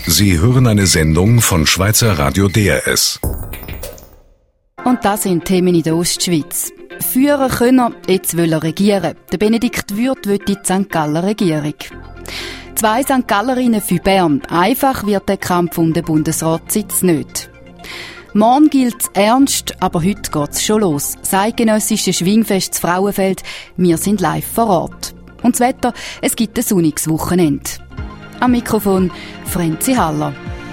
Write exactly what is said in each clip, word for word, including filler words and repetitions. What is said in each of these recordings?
Sie hören eine Sendung von Schweizer Radio D R S. Und das sind Themen in der Ostschweiz. Führen können er, jetzt will er regieren. Der Benedikt Würth will die Sankt Galler Regierung. Zwei Sankt Gallerinnen für Bern. Einfach wird der Kampf um den Bundesratssitz nicht. Morgen gilt's ernst, aber heute geht's schon los. Das eidgenössische Schwingfest zu Frauenfeld. Wir sind live vor Ort. Und das Wetter, es gibt ein sonniges Wochenende. Am Mikrofon Frenzi Haller.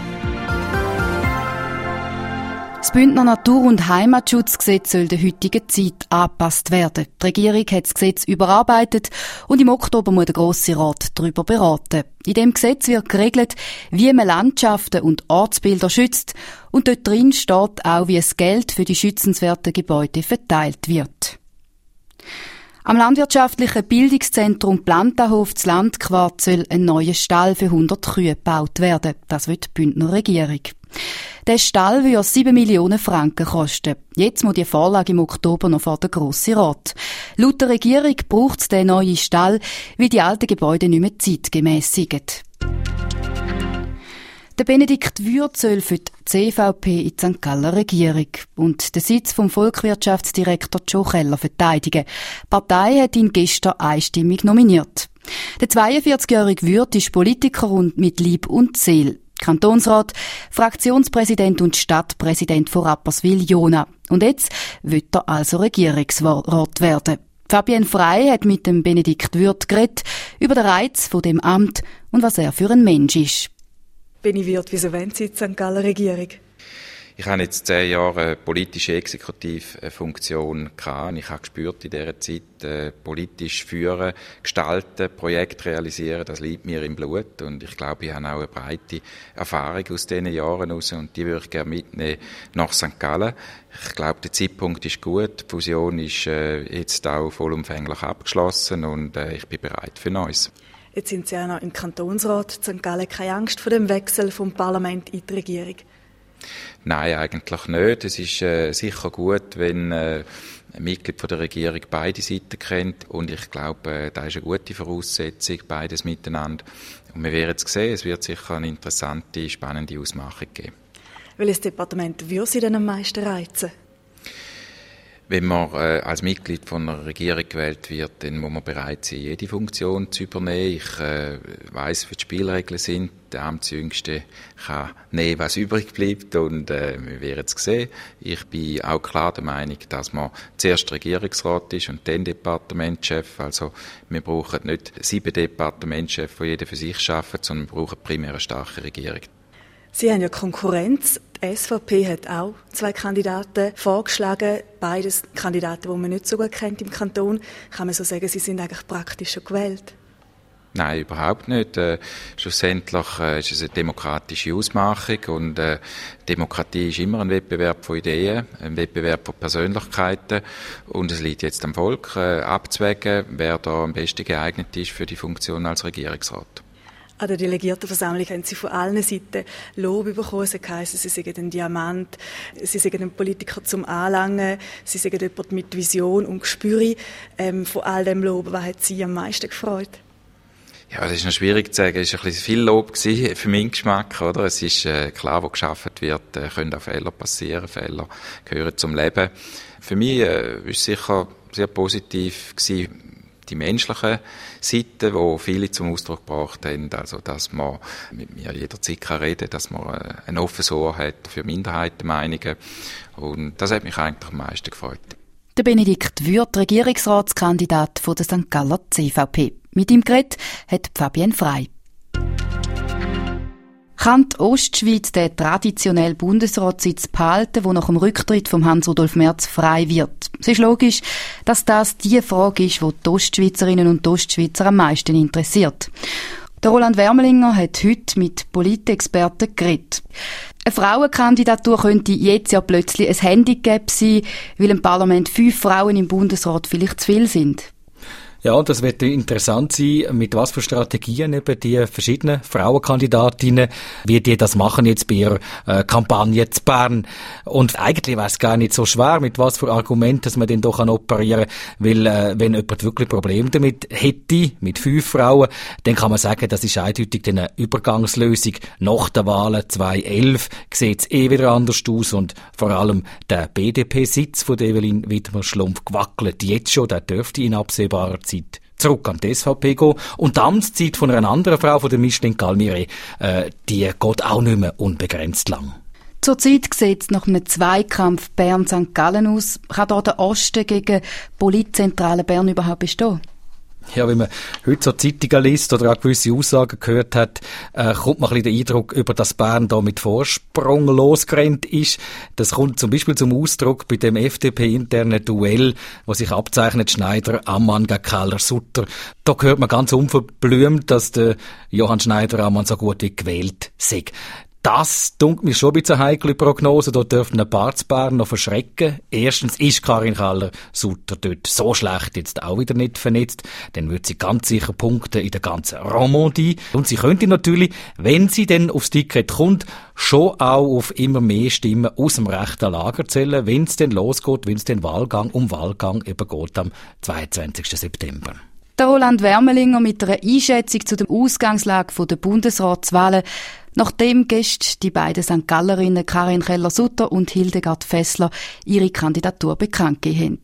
Das Bündner Natur- und Heimatschutzgesetz soll der heutigen Zeit angepasst werden. Die Regierung hat das Gesetz überarbeitet und im Oktober muss der Grosse Rat darüber beraten. In dem Gesetz wird geregelt, wie man Landschaften und Ortsbilder schützt. Und dort drin steht auch, wie das Geld für die schützenswerten Gebäude verteilt wird. Am landwirtschaftlichen Bildungszentrum Plantahof zu Landquart soll ein neuer Stall für hundert Kühe gebaut werden. Das will die Bündner Regierung. Der Stall würde sieben Millionen Franken kosten. Jetzt muss die Vorlage im Oktober noch vor der Grossen Rat. Laut der Regierung braucht es den neuen Stall, weil die alten Gebäude nicht mehr zeitgemäss sind. Der Benedikt Würth soll für die C V P in die Sankt Galler Regierung und den Sitz vom Volkswirtschaftsdirektor Joe Keller verteidigen. Die Partei hat ihn gestern einstimmig nominiert. Der zweiundvierzigjährige Würth ist Politiker und mit Leib und Seele. Kantonsrat, Fraktionspräsident und Stadtpräsident von Rapperswil-Jona. Und jetzt wird er also Regierungsrat werden. Fabienne Frey hat mit dem Benedikt Würth geredet über den Reiz von dem Amt und was er für ein Mensch ist. Beni Würth, wieso wollen Sie die Sankt Galler Regierung? Ich habe jetzt zehn Jahre eine politische Exekutivfunktion gehabt. Ich habe gespürt in dieser Zeit, äh, politisch führen, gestalten, Projekte realisieren, das liegt mir im Blut. Und ich glaube, ich habe auch eine breite Erfahrung aus diesen Jahren heraus und die würde ich gerne mitnehmen nach Sankt Gallen. Ich glaube, der Zeitpunkt ist gut. Die Fusion ist äh, jetzt auch vollumfänglich abgeschlossen und äh, ich bin bereit für Neues. Jetzt sind Sie auch noch im Kantonsrat. Sankt Gallen keine Angst vor dem Wechsel vom Parlament in die Regierung? Nein, eigentlich nicht. Es ist äh, sicher gut, wenn äh, ein Mitglied von der Regierung beide Seiten kennt. Und ich glaube, äh, das ist eine gute Voraussetzung, beides miteinander. Und wir werden es sehen. Es wird sicher eine interessante, spannende Ausmachung geben. Welches Departement würde Sie denn am meisten reizen? Wenn man äh, als Mitglied von einer Regierung gewählt wird, dann muss man bereit sein, jede Funktion zu übernehmen. Ich äh, weiss, wie die Spielregeln sind. Der Amtsjüngste kann nehmen, was übrig bleibt und äh, wir werden es sehen. Ich bin auch klar der Meinung, dass man zuerst Regierungsrat ist und dann Departementschef. Also wir brauchen nicht sieben Departementschefs, die jeder für sich arbeiten, sondern wir brauchen primär eine starke Regierung. Sie haben ja Konkurrenz. Die S V P hat auch zwei Kandidaten vorgeschlagen. Beides Kandidaten, die man nicht so gut kennt im Kanton. Kann man so sagen, sie sind eigentlich praktisch schon gewählt? Nein, überhaupt nicht. Äh, schlussendlich äh, ist es eine demokratische Ausmachung und äh, Demokratie ist immer ein Wettbewerb von Ideen, ein Wettbewerb von Persönlichkeiten und es liegt jetzt am Volk äh, abzuwägen, wer da am besten geeignet ist für die Funktion als Regierungsrat. An der Delegiertenversammlung haben Sie von allen Seiten Lob bekommen. Es heisst, Sie sind ein Diamant, Sie sind ein Politiker zum Anlangen, Sie sind jemand mit Vision und Gespür. Ähm, von all dem Lob, was hat Sie am meisten gefreut? Ja, das ist noch schwierig zu sagen. Es war ein bisschen viel Lob für meinen Geschmack, oder? Es ist äh, klar, wo geschafft wird, äh, können auch Fehler passieren. Fehler gehören zum Leben. Für mich äh, ist es sicher sehr positiv gewesen, die menschlichen Seiten, die viele zum Ausdruck gebracht haben, also dass man mit mir jederzeit kann reden, dass man ein offenes Ohr hat für Minderheitenmeinungen und das hat mich eigentlich am meisten gefreut. Der Benedikt Würth, Regierungsratskandidat von der Sankt Galler C V P. Mit ihm geredet hat Fabienne Frey. Kann die Ostschweiz den traditionellen Bundesratssitz behalten, der nach dem Rücktritt von Hans-Rudolf Merz frei wird? Es ist logisch, dass das die Frage ist, die die Ostschweizerinnen und Ostschweizer am meisten interessiert. Der Roland Wermelinger hat heute mit Politexperten geredet. Eine Frauenkandidatur könnte jetzt ja plötzlich ein Handicap sein, weil im Parlament fünf Frauen im Bundesrat vielleicht zu viel sind. Ja, das wird interessant sein, mit was für Strategien eben die verschiedenen Frauenkandidatinnen, wie die das machen jetzt bei ihrer äh, Kampagne zu Bern. Und eigentlich wäre es gar nicht so schwer, mit was für Argumenten dass man den doch operieren kann, weil äh, wenn jemand wirklich Probleme damit hätte, mit fünf Frauen, dann kann man sagen, das ist eindeutig eine Übergangslösung. Nach der Wahlen zweitausendelf sieht es eh wieder anders aus und vor allem der B D P-Sitz von Evelyn Widmer-Schlumpf gewackelt jetzt schon, der dürfte in absehbarer Zeit zurück an die S V P gehen. Und die Amtszeit von einer anderen Frau, von der Micheline Galmire, äh, die geht auch nicht mehr unbegrenzt lang. Zurzeit sieht es nach einem Zweikampf Bern-Sankt Gallen aus. Kann da der Osten gegen Politzentrale Bern überhaupt bestehen? Ja, wenn man heute so Zeitungen liest oder auch gewisse Aussagen gehört hat, äh, kommt man ein bisschen den Eindruck über, dass Bern da mit Vorsprung losgerannt ist. Das kommt zum Beispiel zum Ausdruck bei dem F D P-internen Duell, wo sich abzeichnet Schneider, Ammann gegen Keller-Sutter. Da hört man ganz unverblümt, dass der Johann Schneider-Ammann so gut wie gewählt sei. Das dunkelt mir schon ein bisschen eine heikle Prognose. Da dürften ein paar zu Bern noch verschrecken. Erstens ist Karin Keller-Sutter dort so schlecht jetzt auch wieder nicht vernetzt. Dann wird sie ganz sicher punkten in der ganzen Romandie. Und sie könnte natürlich, wenn sie dann aufs Ticket kommt, schon auch auf immer mehr Stimmen aus dem rechten Lager zählen, wenn es dann losgeht, wenn es den Wahlgang um Wahlgang eben geht am zweiundzwanzigsten September. Der Roland Wermelinger mit einer Einschätzung zu der Ausgangslage der Bundesratswahlen, nachdem gestern die beiden Sankt Gallerinnen Karin Keller-Sutter und Hildegard Fessler ihre Kandidatur bekannt gegeben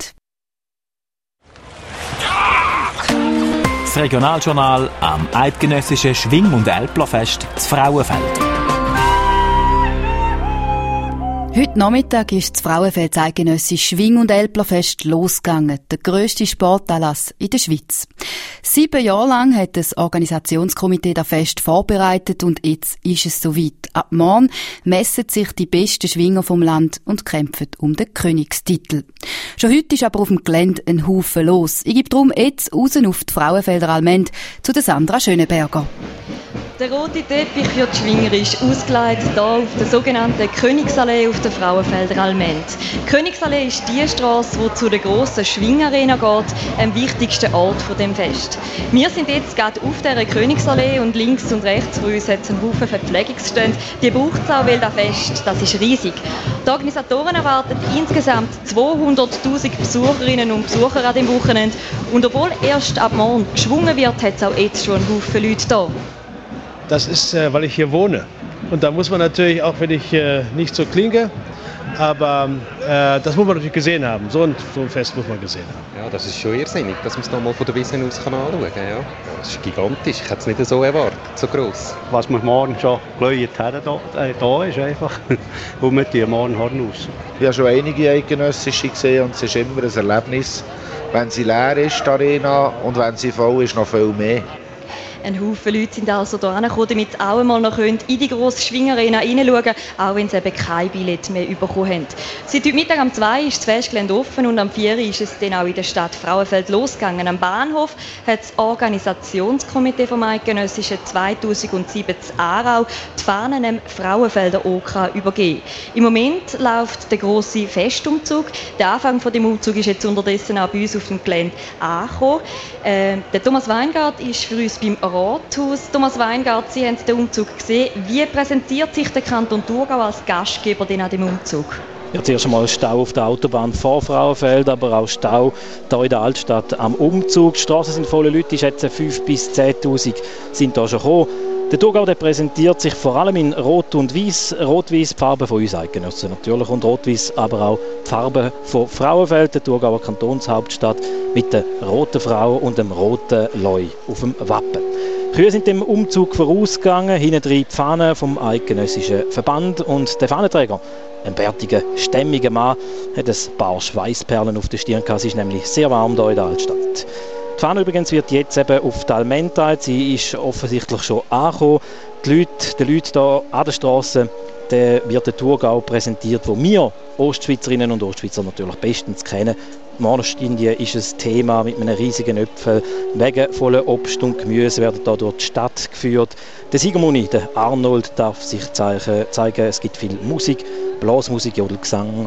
haben. Das Regionaljournal am eidgenössischen Schwing- und Älplerfest zu Frauenfeld. Heute Nachmittag ist das Frauenfeld eidgenössische Schwing- und Älplerfest losgegangen, der grösste Sportanlass in der Schweiz. Sieben Jahre lang hat das Organisationskomitee das Fest vorbereitet und jetzt ist es soweit. Ab morgen messen sich die besten Schwinger vom Land und kämpfen um den Königstitel. Schon heute ist aber auf dem Gelände ein Haufen los. Ich gebe darum jetzt raus auf die Frauenfelder Allmend zu der Sandra Schöneberger. Der rote Teppich für die Schwinger ist ausgelegt hier auf der sogenannten Königsallee auf der Frauenfelder Allmend. Die Königsallee ist die Strasse, die zu der grossen Schwingarena geht, dem wichtigsten Ort von dem Fest. Wir sind jetzt gerade auf dieser Königsallee und links und rechts von uns hat es einen Haufen Verpflegungsstände. Die braucht es auch, weil das Fest, das ist riesig. Die Organisatoren erwarten insgesamt zweihunderttausend Besucherinnen und Besucher an dem Wochenende. Und obwohl erst ab morgen geschwungen wird, hat es auch jetzt schon einen Haufen Leute da. Das ist, äh, weil ich hier wohne. Und da muss man natürlich, auch wenn ich äh, nicht so klinge, aber äh, das muss man natürlich gesehen haben. So ein, so ein Fest muss man gesehen haben. Ja, das ist schon irrsinnig, dass man es nochmal von der Wiesn aus kann anschauen kann. Ja. Das ist gigantisch, ich hätte es nicht so erwartet, so gross. Was man morgen schon gelöst hat, da, äh, da ist einfach, und mit dir morgen Horn aus. Ich habe schon einige eidgenössische gesehen und es ist immer ein Erlebnis, wenn sie leer ist, die Arena, und wenn sie voll ist, noch viel mehr. Ein Haufen Leute sind also hier angekommen, damit sie auch einmal noch in die grosse Schwingarena hineinschauen können, auch wenn sie eben kein Billett mehr bekommen haben. Seit heute Mittag um zwei ist das Festgelände offen und am vier ist es dann auch in der Stadt Frauenfeld losgegangen. Am Bahnhof hat das Organisationskomitee vom Eidgenössischen zweitausendsieben in Aarau die Fahnen dem Frauenfelder Okra übergeben. Im Moment läuft der grosse Festumzug. Der Anfang von dem Umzug ist jetzt unterdessen auch bei uns auf dem Gelände angekommen. Äh, der Thomas Weingart ist für uns beim Rathaus. Thomas Weingart, Sie haben den Umzug gesehen. Wie präsentiert sich der Kanton Thurgau als Gastgeber denn an dem Umzug? Ja, zuerst einmal Stau auf der Autobahn vor Frauenfeld, aber auch Stau hier in der Altstadt am Umzug. Die Straßen sind voll Leute, ich schätze fünftausend bis zehntausend sind da schon gekommen. Der Thurgau der präsentiert sich vor allem in Rot und Weiß. Rot-Weiß, die Farbe von uns Eidgenossen natürlich, und Rot-Weiß aber auch die Farbe von Frauenfeld, der Thurgauer Kantonshauptstadt, mit der roten Frau und dem roten Leu auf dem Wappen. Kühe sind dem Umzug vorausgegangen, hinten drin die Fahne vom Eidgenössischen Verband, und der Fahnenträger, ein bärtiger, stämmiger Mann, hat ein paar Schweißperlen auf der Stirn gehabt. Es ist nämlich sehr warm hier in der Altstadt. Die Fahne übrigens wird jetzt eben auf die Allmend getragen. Sie ist offensichtlich schon angekommen. Die Leute, die Leute hier an der Straße, der wird der Thurgau präsentiert, wo wir Ostschweizerinnen und Ostschweizer natürlich bestens kennen. Morstinien ist ein Thema mit einem riesigen Äpfel. Wegen voller Obst und Gemüse werden hier durch die Stadt geführt. Der Siegermuni, der Arnold, darf sich zeigen. Es gibt viel Musik, Blasmusik, Jodelgesang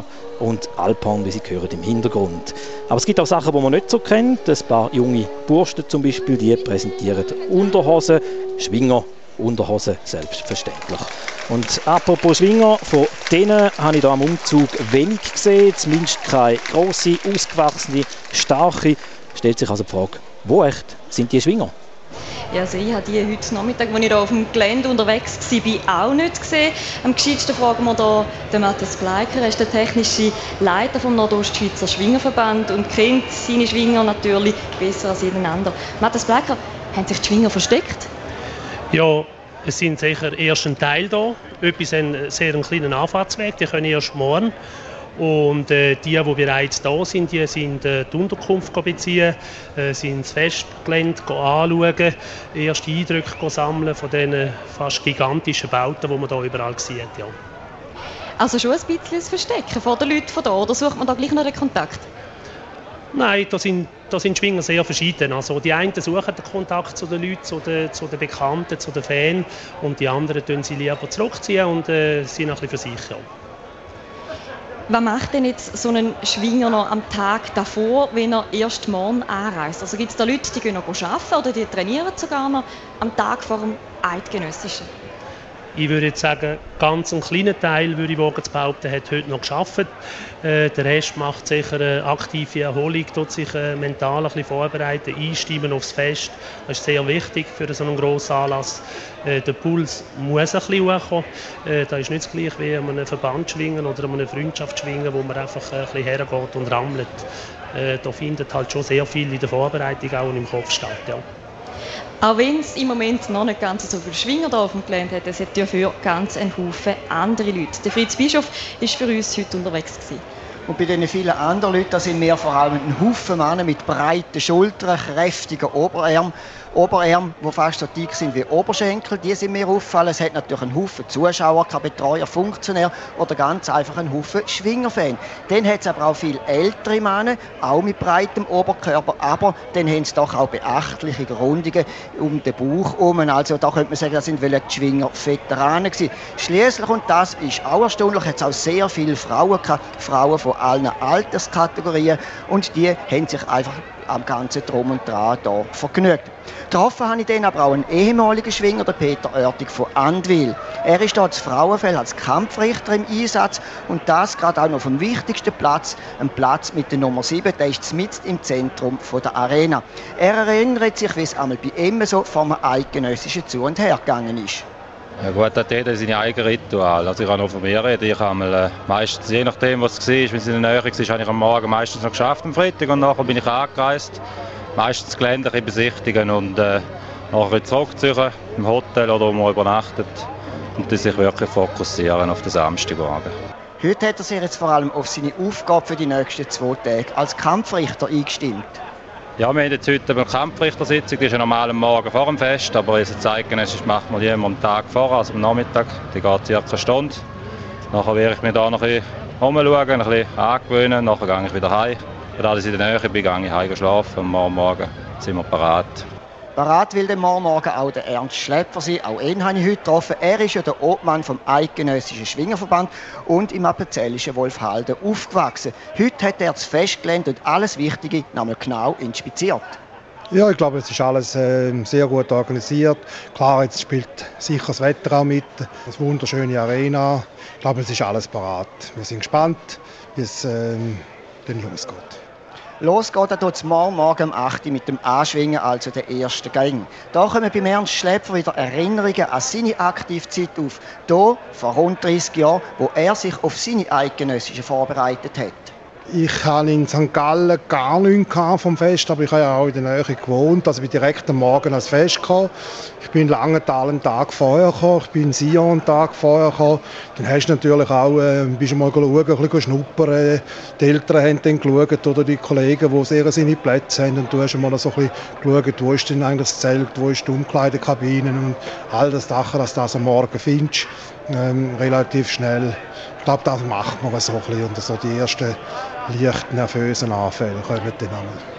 und Alphorn, wie Sie hören, im Hintergrund. Aber es gibt auch Sachen, die man nicht so kennt. Ein paar junge Bursten zum Beispiel, die präsentieren Unterhosen, Schwinger, Unterhosen, selbstverständlich. Und apropos Schwinger, von denen habe ich hier am Umzug wenig gesehen, zumindest keine grosse, ausgewachsene, starke. Stellt sich also die Frage, wo echt sind die Schwinger? Ja, also ich habe die heute Nachmittag, als ich hier auf dem Gelände unterwegs war, auch nicht gesehen. Am gescheitsten fragen wir hier den Matthias Bleiker. Er ist der technische Leiter vom Nordostschweizer Schwingerverband und kennt seine Schwinger natürlich besser als jeden anderen. Matthias Bleiker, haben sich die Schwinger versteckt? Ja, es sind sicher erst ein Teil da. Etwas einen sehr einen kleinen Anfahrtsweg, die können erst morgen. Und äh, die, die bereits da sind, die sind äh, die Unterkunft beziehen, äh, sind das Festgelände anschauen, erste Eindrücke sammeln von diesen fast gigantischen Bauten, die man hier überall sieht. Ja. Also schon ein bisschen das Verstecken vor den Leuten von hier, oder sucht man da gleich noch den Kontakt? Nein, da sind, da sind Schwinger sehr verschieden. Also die einen suchen den Kontakt zu den Leuten, zu den, zu den Bekannten, zu den Fans, und die anderen tun sie lieber zurückziehen und äh, sind ein bisschen für sich. Ja. Was macht denn jetzt so ein Schwinger noch am Tag davor, wenn er erst morgen anreist? Also gibt es da Leute, die gehen noch arbeiten oder die trainieren sogar noch am Tag vor dem Eidgenössischen? Ich würde jetzt sagen, ganz einen kleinen Teil, würde ich wagen zu behaupten, hat heute noch gearbeitet. Äh, der Rest macht sicher eine aktive Erholung, tut sich äh, mental ein bisschen vorbereiten, einstimmen aufs Fest. Das ist sehr wichtig für so einen grossen Anlass. Äh, der Puls muss ein bisschen hochkommen. Äh, das ist nicht das Gleiche wie an einem Verbandsschwingen oder an einem Freundschaftsschwingen, wo man einfach ein bisschen hergeht und rammelt. Äh, da findet halt schon sehr viel in der Vorbereitung auch und im Kopf statt. Ja. Auch wenn es im Moment noch nicht ganz so viele Schwinger hier auf dem Gelände hat, es hat dafür ganz einen Haufen andere Leute. Der Fritz Bischof war für uns heute unterwegs gewesen. Und bei diesen vielen anderen Leuten, da sind wir vor allem ein Haufen Männer mit breiten Schultern, kräftigen Oberarmen, Oberarm, die fast so dick sind wie Oberschenkel, die sind mir aufgefallen. Es hat natürlich einen Haufen Zuschauer, keine Betreuer, Funktionär oder ganz einfach einen Haufen Schwingerfans. Dann hat es aber auch viele ältere Männer, auch mit breitem Oberkörper, aber dann haben sie doch auch beachtliche Rundungen um den Bauch herum. Also da könnte man sagen, das sind die Schwinger-Veteranen gewesen. Schliesslich, und das ist auch erstaunlich, hat es auch sehr viele Frauen gehabt, Frauen von allen Alterskategorien, und die haben sich einfach am ganzen Drum und Dran hier vergnügt. Getroffen habe ich dann aber auch einen ehemaligen Schwinger, der Peter Oertig von Andwil. Er ist hier als Frauenfeld als Kampfrichter im Einsatz, und das gerade auch noch vom wichtigsten Platz, ein Platz mit der Nummer sieben, der ist mitten im Zentrum der Arena. Er erinnert sich, wie es einmal bei ihm so vom Eidgenössischen zu und her gegangen ist. Ja gut, hat jeder seine eigenen Ritual. Also ich kann noch von mir reden. Ich habe mal, äh, meistens, je nachdem was es war, wenn es in der Nähe war, habe ich am Morgen meistens noch geschafft am Freitag, und nachher bin ich angereist. Meistens das Gelände besichtigen und äh, nachher zurückziehen im Hotel oder wo man übernachtet, und dann sich wirklich fokussieren auf den Samstagmorgen. Heute hat er sich jetzt vor allem auf seine Aufgabe für die nächsten zwei Tage als Kampfrichter eingestimmt. Ja, wir haben jetzt heute eine Kampfrichtersitzung, die ist ja normal am Morgen vor dem Fest, aber unser Zeitgenössisch macht man immer am Tag vorher, also am Nachmittag. Die geht circa eine Stunde. Nachher werde ich mir da noch ein bisschen umschauen, ein bisschen angewöhnen, nachher gehe ich wieder heim. Da ich in der Nähe bin, gehe ich heim schlafen, und morgen Morgen sind wir parat. Parat will der morgen Morgen auch der Ernst Schläpfer sein. Auch ihn habe ich heute getroffen. Er ist ja der Obmann vom Eidgenössischen Schwingerverband und im appenzellischen Wolfhalden aufgewachsen. Heute hat er das Festgelände und alles Wichtige nochmal genau inspiziert. Ja, ich glaube, es ist alles äh, sehr gut organisiert. Klar, jetzt spielt sicher das Wetter auch mit. Eine wunderschöne Arena. Ich glaube, es ist alles parat. Wir sind gespannt, wie es äh, dann losgeht. Los geht es morgen Morgen um acht Uhr mit dem Anschwingen, also der ersten Gang. Da kommen beim Ernst Schläpfer wieder Erinnerungen an seine Aktivzeit auf. Hier, vor rund dreissig Jahren, wo er sich auf seine Eidgenössische vorbereitet hat. Ich hatte in Sankt Gallen gar nichts vom Fest, aber ich habe ja auch in der Nähe gewohnt. Also ich bin direkt am Morgen ans Fest gekommen. Ich bin in Langenthal einen Tag vorher gekommen, ich bin in Sion einen Tag vorher gekommen. Dann hast du natürlich auch, äh, bist du mal schauen, ein bisschen schnuppern. Die Eltern haben dann geschaut, oder die Kollegen, die sehr seine Plätze haben. Und du hast mal so ein bisschen geschaut, wo ist denn eigentlich das Zelt, wo ist die Umkleidekabine und all das Sachen, dass du das am Morgen findest. Ähm, relativ schnell. Ich glaube, das macht man so ein bisschen. Und so die ersten leicht nervösen Anfälle kommen dann einmal.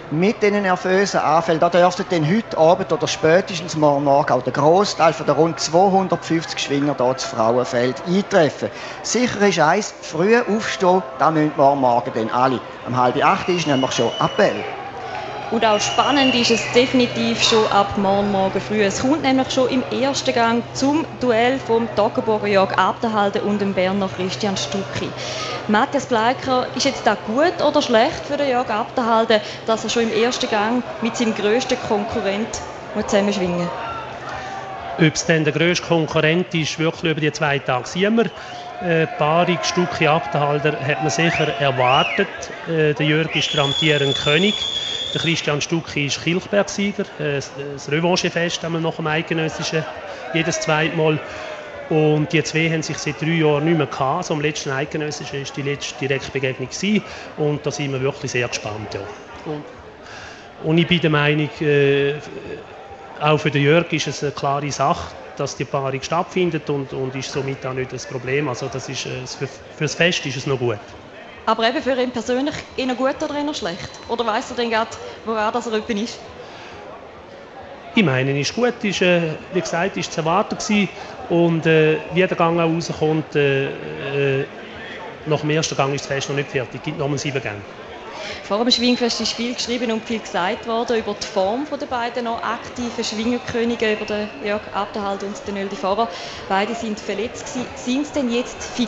mit diesen nervösen Anfällen, da dürfte dann heute Abend oder spätestens morgen Morgen auch der Grossteil von der rund zweihundertfünfzig Schwinger hier zu Frauenfeld eintreffen. Sicher ist eins, früh aufstehen, da müssen wir morgen dann alle. Um halb acht ist nämlich schon Appell. Und auch spannend ist es definitiv schon ab morgen Morgen früh. Es kommt nämlich schon im ersten Gang zum Duell vom Toggenburger Jörg Abderhalden und dem Berner Christian Stucki. Matthias Bleiker, ist jetzt das gut oder schlecht für den Jörg Abderhalden, dass er schon im ersten Gang mit seinem grössten Konkurrent zusammen schwingen muss? Ob es dann der grösste Konkurrent ist, wirklich über die zwei Tage sehen wir. Äh, Paarung Stucki Abderhalder hat man sicher erwartet. Äh, der Jörg ist der amtierende König. Der Christian Stucki ist Kilchberg-Sieger. Äh, das Revanchefest haben wir nach dem Eidgenössischen jedes zweite Mal. Und die zwei haben sich seit drei Jahren nicht mehr gehabt. Also am letzten Eidgenössischen war die letzte Direktbegegnung. Und da sind wir wirklich sehr gespannt. Ja. Und, und ich bin der Meinung, äh, auch für den Jörg ist es eine klare Sache, dass die Paarung stattfindet und, und ist somit auch nicht das Problem. Also das ist, für, für das Fest ist es noch gut. Aber eben für ihn persönlich eher gut oder eher schlecht? Oder weiss er denn gerade, woran das er oben ist? Ich meine, es ist gut. Ist, äh, wie gesagt, ist zu erwarten gewesen. Und äh, wie der Gang auch rauskommt, äh, äh, nach dem ersten Gang ist das Fest noch nicht fertig. Es gibt noch mal sieben Gänge. Vor dem Schwingfest ist viel geschrieben und viel gesagt worden über die Form der beiden noch aktiven Schwingerkönige, über den Jörg Abderhalden und den Nöldi Pfarrer. Beide sind verletzt gewesen. Sind sie denn jetzt fit?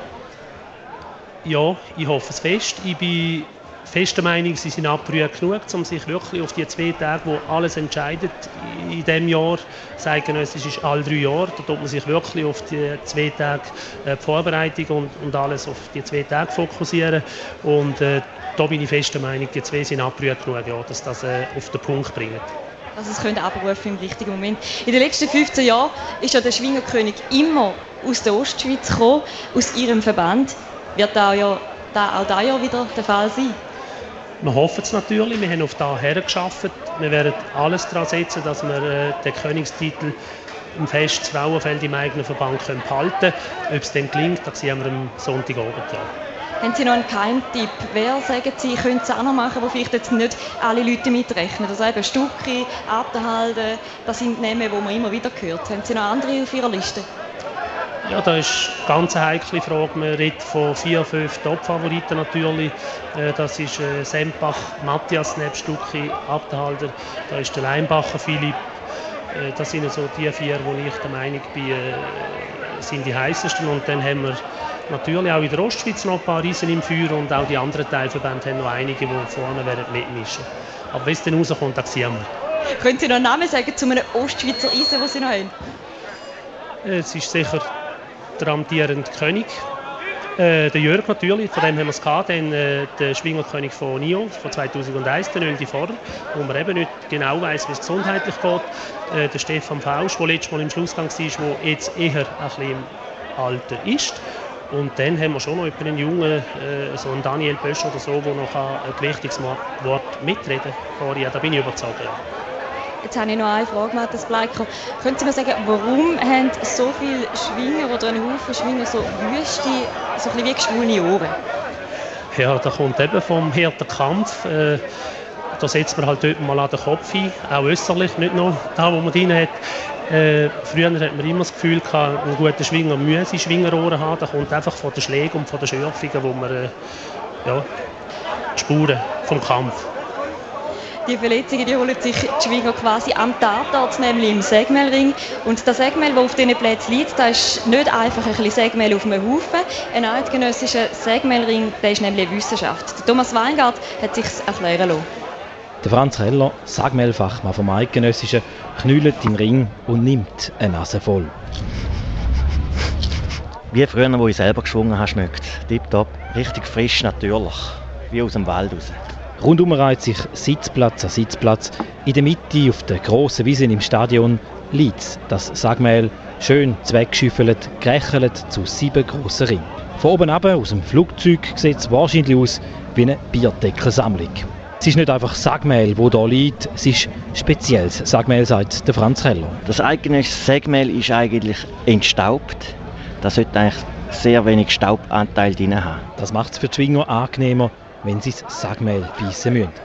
Ja, ich hoffe es fest. Ich bin fest der Meinung, sie sind abgerührt genug, um sich wirklich auf die zwei Tage, wo alles entscheidet in diesem Jahr, das Eidgenössische ist alle drei Jahre, da tut man sich wirklich auf die zwei Tage äh, die Vorbereitung und, und alles auf die zwei Tage fokussieren. Und äh, da bin ich fest der Meinung, die zwei sind abgerührt genug, ja, dass das äh, auf den Punkt bringt. Also es können abrufen im richtigen Moment. In den letzten fünfzehn Jahren ist ja der Schwingerkönig immer aus der Ostschweiz gekommen, aus ihrem Verband. Wird da ja da auch dieses Jahr wieder der Fall sein? Wir hoffen es natürlich. Wir haben auf das hergearbeitet. Wir werden alles daran setzen, dass wir äh, den Königstitel im Fest das Frauenfeld im eigenen Verband können behalten können. Ob es dann gelingt, das sehen wir am Sonntagabend. Ja. Haben Sie noch einen Geheimtipp? Wer, sagen Sie, könnte es auch noch machen, wo vielleicht jetzt nicht alle Leute mitrechnen? Also eben Stucki, Abderhalden, das sind Namen, die man immer wieder hört. Haben Sie noch andere auf Ihrer Liste? Ja, das ist eine ganz heikle Frage. Man redet von vier, fünf Top-Favoriten natürlich. Das ist Sempach, Matthias, nebst Stucki, Abderhalder. Da ist der Leinbacher, Philipp. Das sind so die vier, wo ich der Meinung bin, sind die heißesten. Und dann haben wir natürlich auch in der Ostschweiz noch ein paar Riesen im Feuer und auch die anderen Teilverbände haben noch einige, die vorne werden mitmischen. Aber wenn es dann rauskommt, dann sehen wir. Können Sie noch einen Namen sagen zu einem Ostschweizer Eisen, den Sie noch haben? Es ist sicher der amtierende König. Äh, der Jörg natürlich, von dem haben wir es gehabt. Dann äh, der Schwingerkönig von Nyon von zweitausendeins, der Nöldi Pfarrer, wo man eben nicht genau weiss, wie es gesundheitlich geht. Äh, der Stefan Fausch, der letztes Mal im Schlussgang war, der jetzt eher ein bisschen im Alter ist. Und dann haben wir schon noch einen jungen, äh, so einen Daniel Bösch oder so, der noch ein wichtiges Wort mitreden kann. Da bin ich überzeugt. Ja. Jetzt habe ich noch eine Frage, Matthias Bleiker. Können Sie mir sagen, warum haben so viele Schwinger oder ein Haufen Schwinger so wüste, so ein bisschen wie geschwollene Ohren? Ja, das kommt eben vom harten Kampf. Äh, da setzt man halt dort mal an den Kopf ein, auch äußerlich, nicht nur da, wo man drin hat. Äh, früher hat man immer das Gefühl gehabt, ein guter Schwinger müsse Schwingerohren haben. Das kommt einfach von den Schlägen und von den Schürfungen, wo man äh, ja, die Spuren vom Kampf. Die Verletzungen, die holen sich die Schwinger quasi am Tatort, nämlich im Sägmehlring. Und das Sägmehl, das auf diesen Plätzen liegt, das ist nicht einfach ein bisschen Sägmehl auf einem Haufen. Ein eidgenössischer Sägmehlring, der ist nämlich eine Wissenschaft. Der Thomas Weingart hat sich erklären lassen. Der Franz Heller, Sägmehlfachmann vom Eidgenössischen, knüllt im Ring und nimmt eine Nase voll. Wie früher, wo ich selber geschwungen habe, schmeckt. Tipptopp, richtig frisch, natürlich, wie aus dem Wald raus. Rundum reiht sich Sitzplatz an Sitzplatz. In der Mitte, auf der grossen Wiese im Stadion, liegt das Sägmehl schön zweckgeschüffelt, gerechelt zu sieben grossen Ringen. Von oben runter, aus dem Flugzeug, sieht es wahrscheinlich aus wie eine Bierdeckelsammlung. Es ist nicht einfach Sägmehl, das hier liegt, es ist spezielles Sägmehl, sagt der Franz Heller. Das eigentliche Sägmehl ist eigentlich entstaubt. Das sollte eigentlich sehr wenig Staubanteil drin haben. Das macht es für die Schwinger angenehmer, wenn sie das Sägmehl beißen müssen.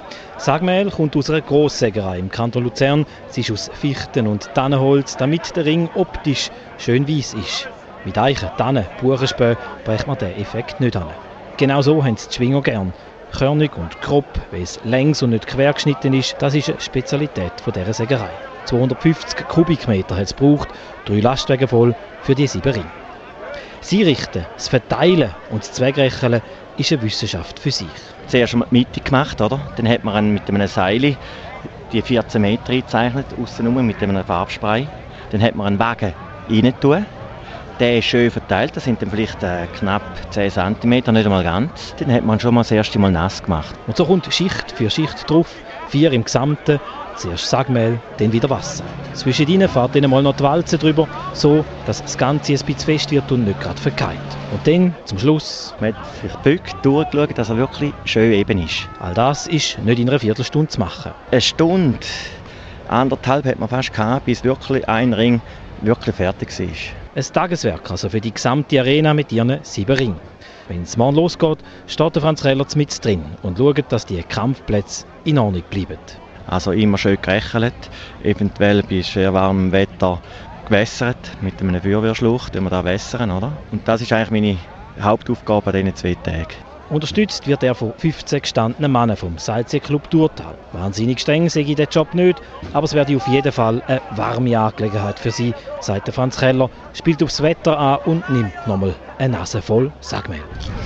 Sagmehl kommt aus einer Grosssägerei im Kanton Luzern. Sie ist aus Fichten und Tannenholz, damit der Ring optisch schön weiss ist. Mit Eichen, Tannen, Buchenspänen brächt man diesen Effekt nicht an. Genau so haben es die Schwinger gern. Körnig und grob, weil es längs und nicht quer geschnitten ist, das ist eine Spezialität von dieser Sägerei. zweihundertfünfzig Kubikmeter hat es gebraucht, drei Lastwagen voll für die sieben Ringe. Das Einrichten, das Verteilen und das Zweckrecheln ist eine Wissenschaft für sich. Zuerst haben wir die Mitte gemacht, oder? Dann hat man mit einem Seil die vierzehn Meter eingezeichnet, aussen mit einem Farbspray. Dann hat man einen Wagen rein tun. Der ist schön verteilt, das sind dann vielleicht äh, knapp zehn Zentimeter, nicht einmal ganz. Dann hat man schon mal das erste Mal nass gemacht. Und so kommt Schicht für Schicht drauf, vier im Gesamten. Zuerst Sagmehl, dann wieder Wasser. Zwischen ihnen fährt dann mal noch die Walze drüber, so dass das Ganze ein bisschen fest wird und nicht gerade verkeilt. Und dann, zum Schluss... Man hat sich gebückt, durchgeschaut, dass er wirklich schön eben ist. All das ist nicht in einer Viertelstunde zu machen. Eine Stunde, anderthalb hat man fast gehabt, bis wirklich ein Ring wirklich fertig war. Ein Tageswerk also für die gesamte Arena mit ihren sieben Ringen. Wenn es morgen losgeht, steht der Franz Reller mit drin und schaut, dass die Kampfplätze in Ordnung bleiben. Also immer schön gerechelt, eventuell bei sehr warmem Wetter gewässert mit einem Feuerwehrschlauch, den wir da wässern, oder? Und das ist eigentlich meine Hauptaufgabe an diesen zwei Tagen. Unterstützt wird er von fünfzehn gestandenen Männern vom Seilziehclub Thurtal. Wahnsinnig streng sehe ich den Job nicht, aber es werde auf jeden Fall eine warme Angelegenheit für sie, sagt der Franz Keller, spielt aufs Wetter an und nimmt nochmal eine Nase voll Sagmehl.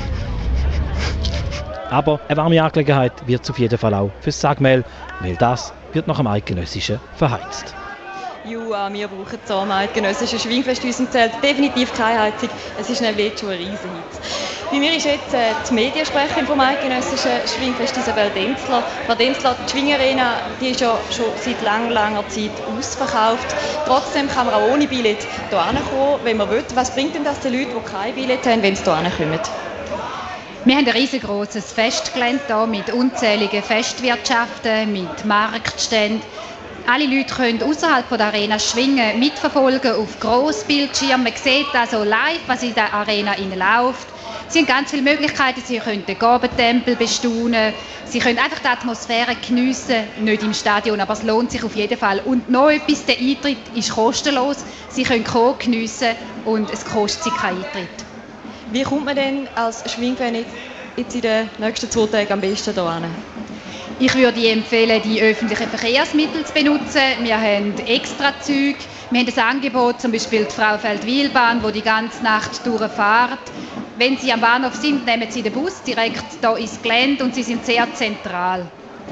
Aber eine warme Angelegenheit wird es auf jeden Fall auch fürs Sagmehl, weil das wird nach dem Eidgenössischen verheizt. Ja, wir brauchen so am Eidgenössischen Schwingfest in unserem Zelt definitiv keine Heizung. Es ist nämlich schon ein Riesenhitz. Bei mir ist jetzt äh, die Mediensprecherin vom Eidgenössischen Schwingfest, Isabel Denzler. Frau Denzler, die Schwingarena, die ist ja schon seit langer, langer Zeit ausverkauft. Trotzdem kann man auch ohne Billett hier hinkommen, wenn man will. Was bringt denn das den Leuten, die kein Billett haben, wenn sie hier hinkommen? Wir haben ein riesengroßes Festgelände hier mit unzähligen Festwirtschaften, mit Marktständen. Alle Leute können außerhalb der Arena schwingen, mitverfolgen auf Grossbildschirmen. Man sieht also live, was in der Arena läuft. Sie haben ganz viele Möglichkeiten. Sie können den Gabentempel bestaunen. Sie können einfach die Atmosphäre geniessen. Nicht im Stadion, aber es lohnt sich auf jeden Fall. Und noch etwas, der Eintritt ist kostenlos. Sie können kommen, geniessen und es kostet Sie keinen Eintritt. Wie kommt man denn als Schwingfan jetzt in den nächsten zwei Tagen am besten hier hin? Ich würde empfehlen, die öffentlichen Verkehrsmittel zu benutzen. Wir haben Extrazüge. Wir haben ein Angebot, zum Beispiel die Frauenfeld-Wiel-Bahn, die die ganze Nacht durchfährt. Wenn Sie am Bahnhof sind, nehmen Sie den Bus direkt hier ins Gelände und Sie sind sehr zentral.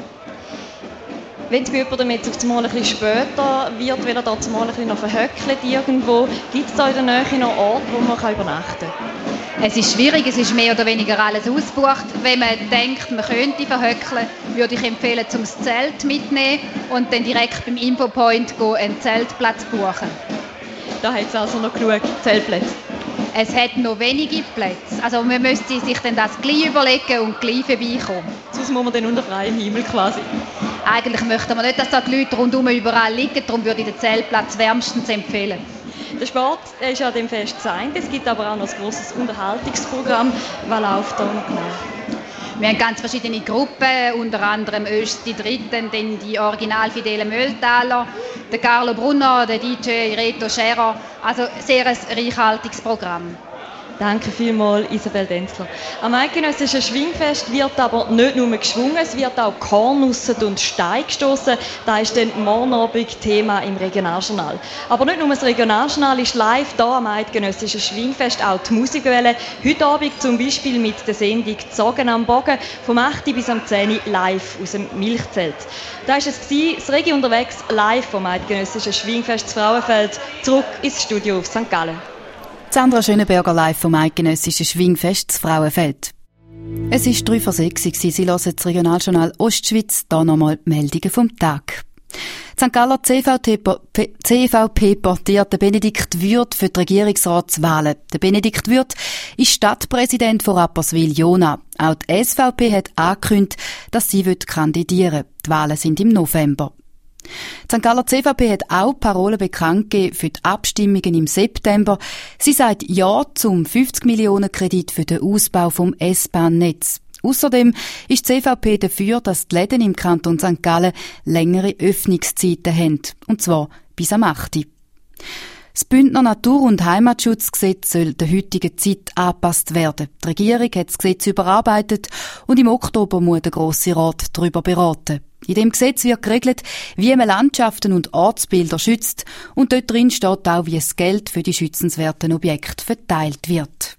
Wenn es bei jemandem jetzt auf einmal ein bisschen später wird, weil er da mal ein bisschen noch verhöckelt irgendwo, gibt es da in der Nähe noch Orte, wo man übernachten kann? Es ist schwierig, es ist mehr oder weniger alles ausgebucht. Wenn man denkt, man könnte verhöckeln, würde ich empfehlen, zum Zelt mitnehmen und dann direkt beim Infopoint einen Zeltplatz buchen. Da hat es also noch genug Zeltplätze? Es hat noch wenige Plätze. Also man müsste sich dann das gleich überlegen und gleich vorbeikommen. Sonst muss man dann unter freiem Himmel quasi? Eigentlich möchte man nicht, dass da die Leute rundum überall liegen. Darum würde ich den Zeltplatz wärmstens empfehlen. Der Sport ist ja dem Fest sein. Es gibt aber auch noch ein grosses Unterhaltungsprogramm. Was läuft da noch genau? Wir haben ganz verschiedene Gruppen, unter anderem Öst die Dritten, dann die original fidelen Mülltaler, der Carlo Brunner, der D J Reto Scherer. Also sehr ein reichhaltiges Programm. Danke vielmals, Isabel Denzler. Am Eidgenössischen Schwingfest wird aber nicht nur geschwungen, es wird auch Kornusset und Stein gestossen. Das ist dann morgen Abend Thema im Regionaljournal. Aber nicht nur das Regionaljournal ist live hier am Eidgenössischen Schwingfest, auch die Musikwelle. Heute Abend zum Beispiel mit der Sendung «Zogen am Bogen» vom acht bis am zehn Uhr live aus dem Milchzelt. Da war es, das Regi unterwegs live vom Eidgenössischen Schwingfest zu Frauenfeld, zurück ins Studio auf Sankt Gallen. Sandra Schönenberger live vom Eidgenössischen Schwingfest zu Frauenfeld. Es war drei vor sechs, Sie hören das Regionaljournal Ostschweiz, hier nochmal die Meldungen vom Tag. Die Sankt Galler C V P portiert Benedikt Würth für die Regierungsratswahlen. Der Benedikt Würth ist Stadtpräsident von Rapperswil-Jona. Auch die S V P hat angekündigt, dass sie kandidieren will. Die Wahlen sind im November. Die Sankt Galler C V P hat auch Parolen bekannt gegeben für die Abstimmungen im September. Sie sagt Ja zum fünfzig Millionen Kredit für den Ausbau vom S-Bahn-Netz. Außerdem ist die C V P dafür, dass die Läden im Kanton Sankt Gallen längere Öffnungszeiten haben. Und zwar bis am acht Uhr. Das Bündner Natur- und Heimatschutzgesetz soll der heutigen Zeit angepasst werden. Die Regierung hat das Gesetz überarbeitet und im Oktober muss der Grosse Rat darüber beraten. In dem Gesetz wird geregelt, wie man Landschaften und Ortsbilder schützt, und dort drin steht auch, wie das Geld für die schützenswerten Objekte verteilt wird.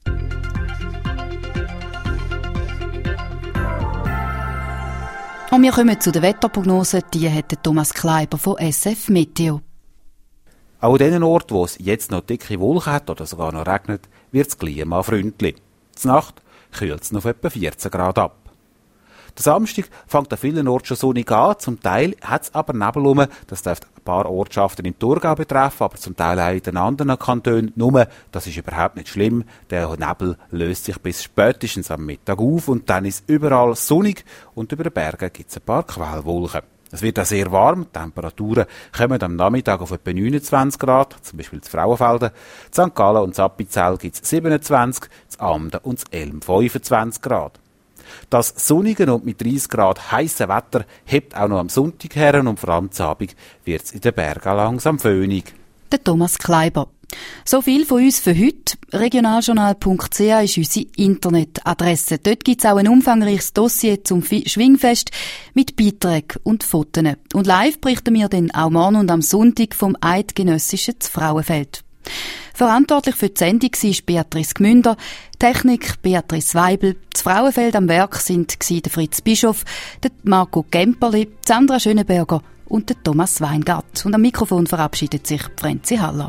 Und wir kommen zu der Wetterprognose, die hat Thomas Kleiber von S F Meteo. Auch an den Orten, wo es jetzt noch dicke Wolken hat oder sogar noch regnet, wird das Klima freundlich. Zur Nacht kühlt es noch auf etwa vierzehn Grad ab. Der Samstag fängt an vielen Orten schon sonnig an, zum Teil hat es aber Nebel rum. Das darf ein paar Ortschaften im Thurgau betreffen, aber zum Teil auch in den anderen Kantonen. Nur, das ist überhaupt nicht schlimm, der Nebel löst sich bis spätestens am Mittag auf und dann ist überall sonnig und über den Bergen gibt es ein paar Quellwolken. Es wird auch sehr warm, die Temperaturen kommen am Nachmittag auf etwa neunundzwanzig Grad, zum Beispiel zu Frauenfelden. In Sankt Gallen und Appenzell gibt es siebenundzwanzig, zu Amden und zu Elm fünfundzwanzig Grad. Das sonnige und mit dreißig Grad heiße Wetter hebt auch noch am Sonntag her und vor allem am Abend wird es in den Bergen langsam föhnig. Der Thomas Kleiber. So viel von uns für heute. regionaljournal punkt c h ist unsere Internetadresse. Dort gibt es auch ein umfangreiches Dossier zum Schwingfest mit Beiträgen und Fotos. Und live berichten wir dann auch morgen und am Sonntag vom Eidgenössischen Frauenfeld. Verantwortlich für die Sendung war Beatrice Gmünder, Technik Beatrice Weibel, das Frauenfeld am Werk sind der Fritz Bischof, der Marco Gemperli, Sandra Schönenberger und der Thomas Weingart. Und am Mikrofon verabschiedet sich Franzi Haller.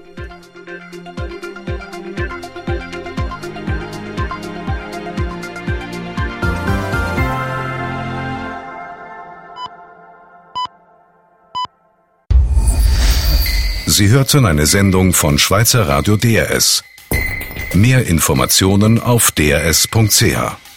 Sie hörten eine Sendung von Schweizer Radio D R S. Mehr Informationen auf d r s punkt c h.